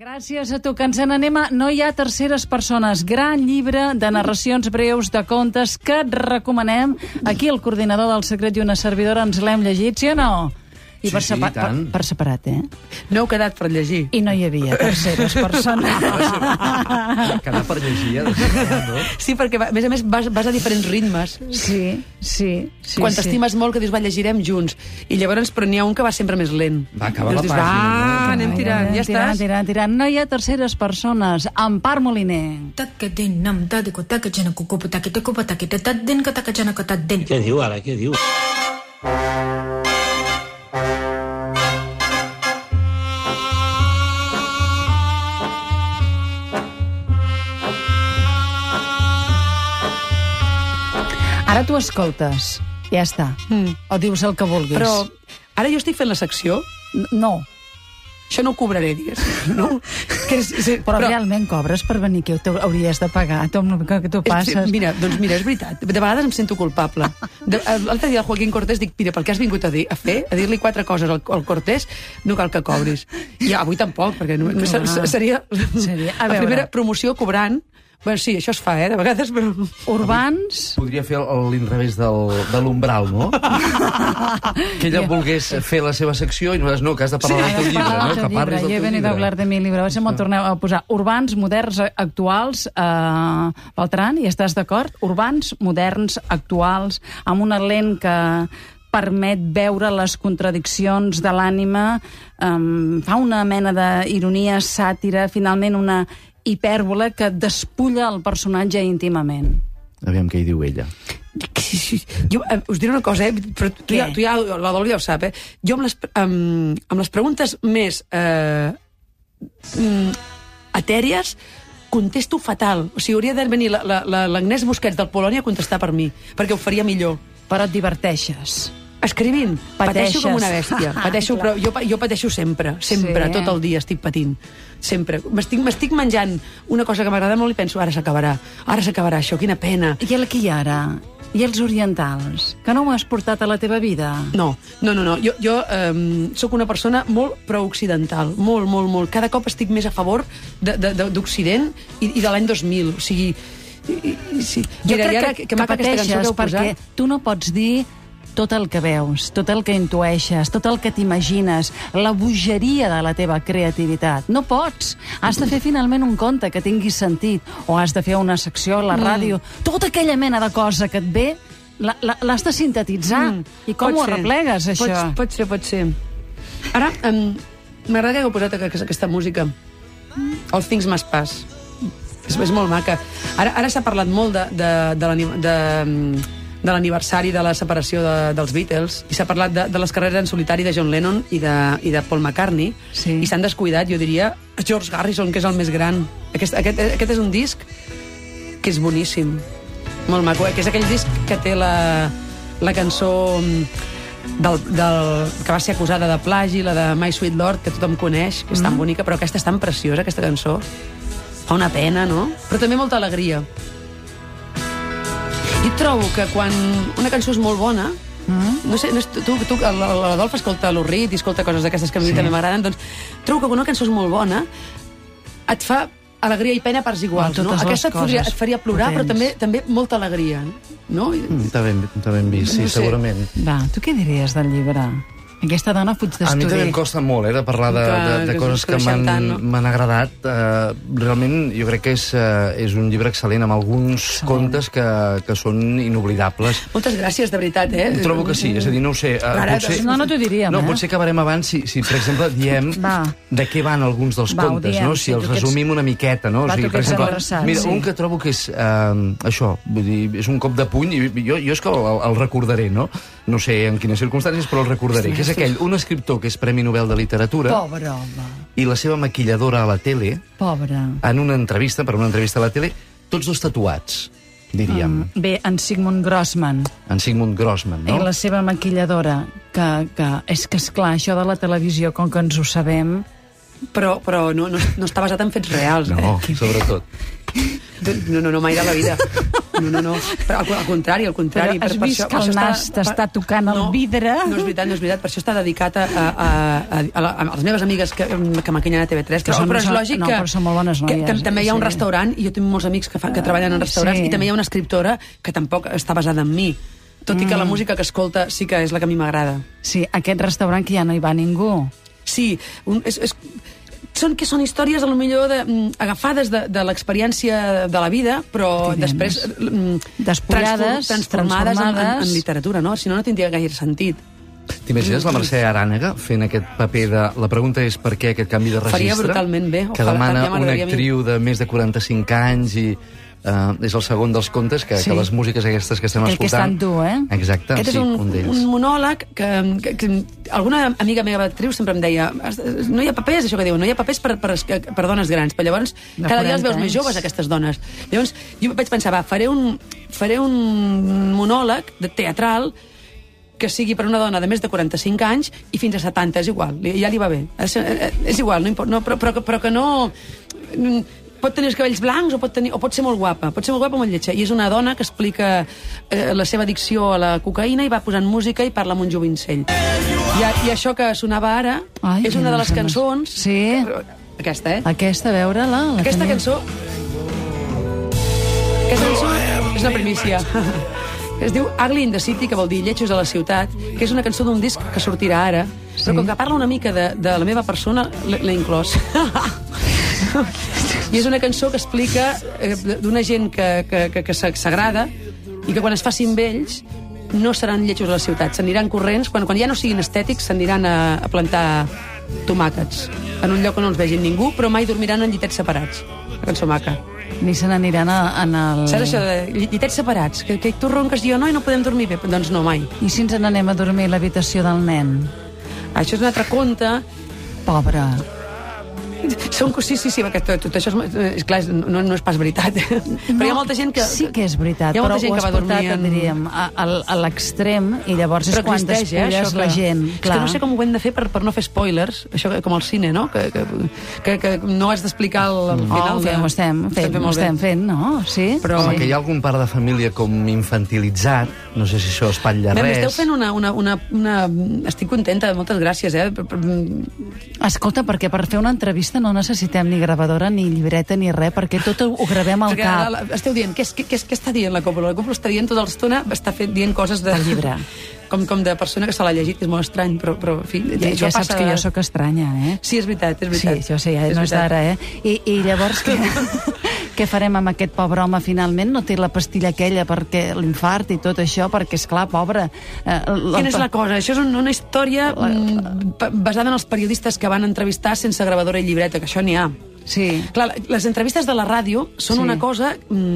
Gràcies a tu, que ens n'anem a No hi ha terceres persones, gran llibre de narracions breus de contes que et recomanem. Aquí el coordinador del Secret i una servidora ens l'hem llegit, sí o no? I sí, sí, tant. Per separat, eh? No heu quedat per llegir. I no hi havia terceres persones. Quedar per llegir, no? Sí, perquè a més vas a diferents ritmes. Sí. Quan t'estimes molt, que dius, va, llegirem junts. I llavors, però n'hi ha un que va sempre més lent. Va acabar la dius, pàgina. anem tirant, ja estàs. Tirant. No hi ha terceres persones. Empar Moliner. Què diu ara, què diu? Ara tu escoltes, ja està. O dius el que vulguis. Però ara jo estic fent la secció. No. Això no ho cobraré, diguéssim. No? Però realment cobres per venir aquí, hauries de pagar, que tu passes. Mira, és veritat. De vegades em sento culpable. L'altre dia el Joaquín Cortés dic, mira, pel que has vingut a dir-li 4 coses al Cortés, no cal que cobris. I avui tampoc, perquè seria la primera promoció cobrant. Bueno, sí, això es fa, de vegades, però... Urbans... Podria fer l'inrevés de l'umbral, no? Que ella volgués fer la seva secció i nosaltres no, que has de parlar del teu llibre, no? Que parlis del teu llibre. Jo he venido a hablar de mi llibre. A veure si m'ho torneu a posar. Urbans, moderns, actuals, Beltran, hi estàs d'acord? Urbans, moderns, actuals, amb una lent que permet veure les contradiccions de l'ànima, fa una mena d'ironia, sàtira, finalment una hipèrbola que despulla el personatge íntimament. Aviam què hi diu ella. Jo us diré una cosa, però tu ja, la Dol ja ho sap, Jo amb les preguntes més etèries contesto fatal. O sigui, hauria de venir l'Agnès Busquets del Polònia a contestar per mi, perquè ho faria millor. Però et diverteixes. Escrivint, pateixo com una bèstia. Però jo pateixo sempre, tot el dia estic patint. Sempre. M'estic menjant una cosa que m'agrada molt i penso, ara s'acabarà això, quina pena. I el aquí ara? I els orientals? Que no ho has portat a la teva vida? No. Jo sóc una persona molt pro-occidental, molt. Cada cop estic més a favor d'Occident i de l'any 2000, o sigui... Jo crec que pateixes perquè tu no pots dir tot el que veus, tot el que intueixes, tot el que t'imagines, la bogeria de la teva creativitat. No pots. Has de fer finalment un conte que tingui sentit, o has de fer una secció a la ràdio. Tota aquella mena de cosa que et ve, l'has de sintetitzar. I com ho arreplegues, això? Pot ser. Ara, m'agrada que heu posat aquesta música. All Things Must Pass. És molt maca. Ara s'ha parlat molt de l'aniversari de la separació dels Beatles, i s'ha parlat de les carreres en solitari de John Lennon i de Paul McCartney, i s'han descuidat, jo diria, George Harrison, que és el més gran. Aquest és un disc que és boníssim, molt maco, que és aquell disc que té la cançó que va ser acusada de plagi, la de My Sweet Lord, que tothom coneix, que és tan bonica, però aquesta és tan preciosa, aquesta cançó. Fa una pena, no? Però també molta alegria. I trobo que quan una cançó és molt bona, no sé, l'Adolf escolta l'Urrit i escolta coses d'aquestes que a mi també m'agraden, doncs trobo que quan una cançó és molt bona et fa alegria i pena a parts iguals, no? Aquesta et faria plorar, però també molta alegria, no? Està ben vist, sí, segurament. Va, tu què diries del llibre? Aquesta dona fuig d'estudi. A mi també em costa molt, de parlar de coses que m'han agradat. Realment, jo crec que és un llibre excel·lent, amb alguns contes que són inoblidables. Moltes gràcies, de veritat, Trobo que sí, és a dir, no ho sé. No t'ho diríem, No, potser acabarem abans si, per exemple, diem de què van alguns dels contes, no? Si els resumim una miqueta, no? Va, tu que ets adreçat. Mira, un que trobo que és això, vull dir, és un cop de puny, i jo és que el recordaré, no? No sé en quines circumstàncies, però el recordaré, que és aquell, un escriptor que és Premi Nobel de Literatura, pobre home, i la seva maquilladora a la tele, en una entrevista, per una entrevista a la tele, tots dos tatuats, diríem. Bé, en Sigmund Grossman. En Sigmund Grossman, no? I la seva maquilladora, que és que, esclar, això de la televisió, com que ens ho sabem, però no està basat en fets reals. No, sobretot. No, mai de la vida. No. Però al contrari. Però has vist que el nas t'està tocant el vidre? No és veritat. Per això està dedicat a les meves amigues que m'acanyen a TV3. Però és lògic que són molt bones noies. També hi ha un restaurant, i jo tinc molts amics que treballen en restaurants, i també hi ha una escriptora que tampoc està basada en mi. Tot i que la música que escolta sí que és la que a mi m'agrada. Sí, aquest restaurant que ja no hi va ningú. Sí, són històries, potser, agafades de l'experiència de la vida, però després transformades en literatura, no? Si no, no tindria gaire sentit. T'imagines la Mercè Arànega fent aquest paper de... La pregunta és per què aquest canvi de registre? Faria brutalment bé. Que demana una actriu de més de 45 anys i... és el segon dels contes que les músiques aquestes que estem escoltant... El que estan tu, Exacte, aquest és un monòleg que alguna amiga meva actriu sempre em deia no hi ha papers, això que diuen, no hi ha papers per dones grans, però llavors cada dia els veus més joves, aquestes dones. Llavors jo vaig pensar, faré un monòleg teatral que sigui per una dona de més de 45 anys i fins a 70, és igual, ja li va bé. És igual, però que no... Pot tenir els cabells blancs o pot ser molt guapa o molt lletja. I és una dona que explica la seva addicció a la cocaïna i va posant música i parla amb un jovencell. I això que sonava ara és una de les cançons... Sí. Aquesta, Aquesta, veure-la. Aquesta cançó és una primícia. Es diu Ugly in the City, que vol dir Lletjos a la ciutat, que és una cançó d'un disc que sortirà ara, però com que parla una mica de la meva persona, l'he inclòs. I és una cançó que explica d'una gent que s'agrada i que quan es facin vells no seran lletjos a la ciutat, s'aniran corrents, quan ja no siguin estètics s'aniran a plantar tomàquets en un lloc on no els vegin ningú, però mai dormiran en llitets separats. Una cançó maca. Ni se n'aniran en el... Saps això de llitets separats? Que tu ronques i jo no, i no podem dormir bé. Doncs no, mai. I si ens n'anem a dormir a l'habitació del nen? Això és un altre conte. Pobre. Sí, perquè tot això és clar, no és pas veritat. Però hi ha molta gent que... Sí que és veritat, però ho has portat, diríem, a l'extrem, i llavors és quan despulles la gent. És que no sé com ho hem de fer per no fer spoilers, això com al cine, no? Que no has d'explicar el final. Ho estem fent, no? Sí? Home, que hi ha algun part de família com infantilitzat, no sé si això espatlla res. Esteu fent una... Estic contenta, moltes gràcies, Escolta, perquè per fer una entrevista no necessitem ni gravadora, ni llibreta, ni res, perquè tot ho gravem al cap. Esteu dient, què està dient la Coppola? La Coppola està dient tota l'estona, està dient coses de... El llibre. Com de persona que se l'ha llegit, que és molt estrany, però en fi... Ja saps que jo sóc estranya, Sí, és veritat. Sí, jo sé, no és d'ara, I llavors què farem amb aquest pobre home finalment? No té la pastilla aquella perquè l'infart i tot això, perquè, esclar, pobre... Quina és la cosa? Això és una història basada en els periodistes que van entrevistar sense gravadora i llibreta, que això n'hi ha. Sí. Clar, les entrevistes de la ràdio són una cosa...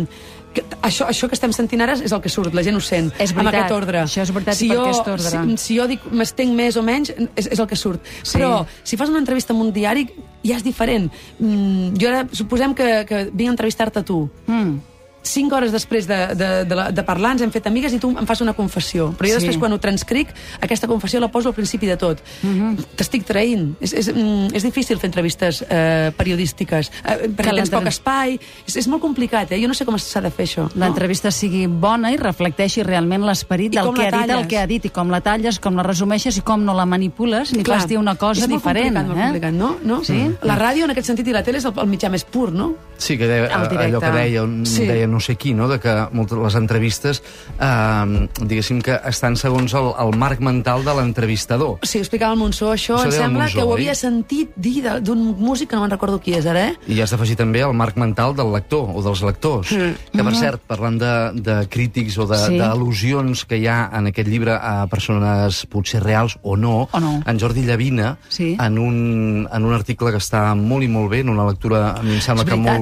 Això que estem sentint ara és el que surt, la gent ho sent, amb aquest ordre. Això és veritat, i per aquest ordre. Si jo dic m'estenc més o menys, és el que surt. Sí. Però si fas una entrevista en un diari, ja és diferent. Jo ara, suposem que vinc a entrevistar-te a tu. 5 hores després de parlar ens hem fet amigues i tu em fas una confessió, però jo després quan ho transcric aquesta confessió la poso al principi de tot. T'estic traint. És difícil fer entrevistes periodístiques perquè tens poc espai, és molt complicat, jo no sé com s'ha de fer això. L'entrevista sigui bona i reflecteixi realment l'esperit del que ha dit el que ha dit, i com la talles, com la resumeixes i com no la manipules ni fas dir una cosa diferent. És molt complicat, no? La ràdio en aquest sentit i la tele és el mitjà més pur, no? Sí, que allò que deia no sé qui, no? De que les entrevistes, diguéssim que estan segons el marc mental de l'entrevistador. Sí, ho explicava el Monsó, això em sembla que ho havia sentit dir d'un músic que no me'n recordo qui és ara, I has d'afegir també el marc mental del lector o dels lectors, que per cert, parlant de crítics o d'al·lusions que hi ha en aquest llibre a persones potser reals o no, en Jordi Llavina, en un article que està molt i molt bé, en una lectura, a mi em sembla que molt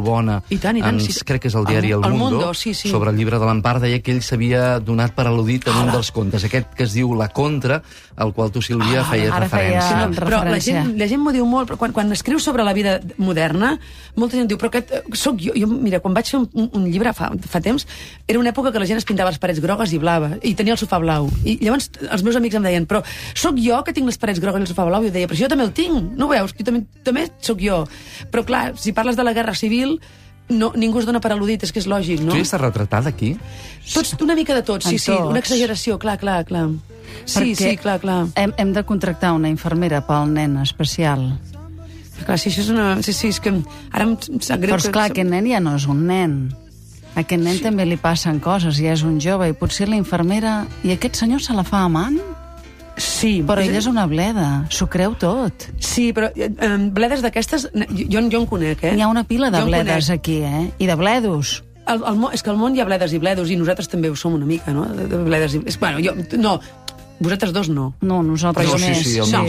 molt bona. I tant, crec que és el diari El Mundo, sobre el llibre de l'Empar, deia que ell s'havia donat per al·ludit en un dels contes, aquest que es diu La Contra, al qual tu, Sílvia, feies referència. Però la gent m'ho diu molt, però quan escrius sobre la vida moderna, molta gent diu, però aquest sóc jo. Mira, quan vaig fer un llibre fa temps, era una època que la gent es pintava les parets grogues i blaves, i tenia el sofà blau. I llavors els meus amics em deien, però sóc jo que tinc les parets grogues i el sofà blau? I jo deia, però jo també el tinc, no ho veus? Jo també sóc jo. Però clar, si parles de la Guerra Civil, ningú es dona per al·ludit, és que és lògic, no? Tu hi estàs retratada aquí? Una mica de tot, sí, una exageració, clar. Sí, clar. Hem de contractar una infermera pel nen especial. Clar, si això és una... Sí, és que ara em sap greu... Però esclar, aquest nen ja no és un nen. A aquest nen també li passen coses, ja és un jove, i potser la infermera... I aquest senyor se la fa amant? Sí. Però ella és una bleda, s'ho creu tot. Sí, però bledes d'aquestes... Jo en conec, Hi ha una pila de bledes aquí, I de bledos. És que al món hi ha bledes i bledos, i nosaltres també ho som una mica, no? De bledes i... Bueno, jo... No, vosaltres dos no. No, nosaltres més. Sí, no.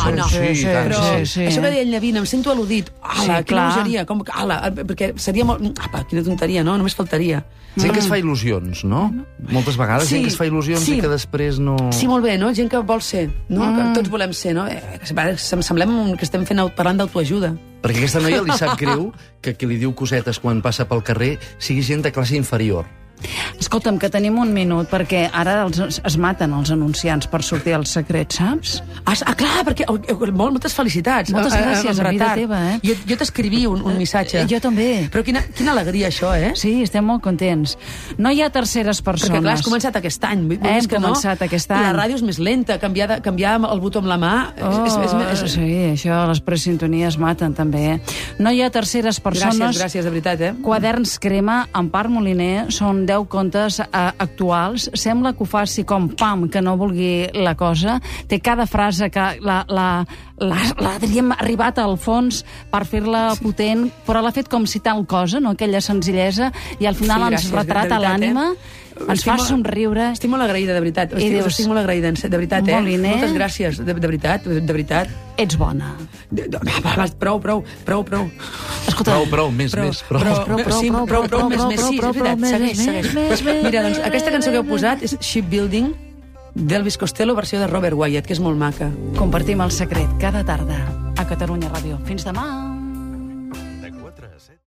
Sí. Això que deia el Llavina, em sento al·ludit. Ala, quina bogeria. Perquè seria molt... Quina tonteria, no? Només faltaria. Gent que es fa il·lusions, no? Moltes vegades gent que es fa il·lusions i que després no... Sí, molt bé, no? Gent que vol ser, no? Que tots volem ser, no? Semblem que estem parlant d'autoajuda. Perquè aquesta noia li sap greu que qui li diu cosetes quan passa pel carrer sigui gent de classe inferior. Escolta'm, que tenim un minut, perquè ara es maten els anunciants per sortir al secret, saps? Clar, perquè... Moltes felicitats. Moltes gràcies, a vida teva, Jo t'escriví un missatge. Jo també. Però quina alegria, això, Sí, estem molt contents. No hi ha terceres persones. Perquè, clar, has començat aquest any. Hem començat aquest any. La ràdio és més lenta, canviar el botó amb la mà... Sí, això, les presintonies maten, també, No hi ha terceres persones. Gràcies, de veritat, Quaderns Crema, Empar Moliner, són 10 contes actuals. Sembla que ho faci com pam, que no vulgui la cosa. Té cada frase que l'hauríem arribat al fons per fer-la potent, però l'ha fet com si tal cosa, no? Aquella senzillesa, i al final ens retrata l'ànima, ens fa somriure. Estic molt agraïda, de veritat. Estic molt agraïda, de veritat, Moliner, moltes gràcies, de veritat. Ets bona. Prou. Escolta, prou, més. Prou, més, sí, és veritat, segueix. Mira, doncs, aquesta cançó que heu posat és Shipbuilding, d'Elvis Costello, versió de Robert Wyatt, que és molt maca. Compartim el secret cada tarda a Catalunya Ràdio. Fins demà!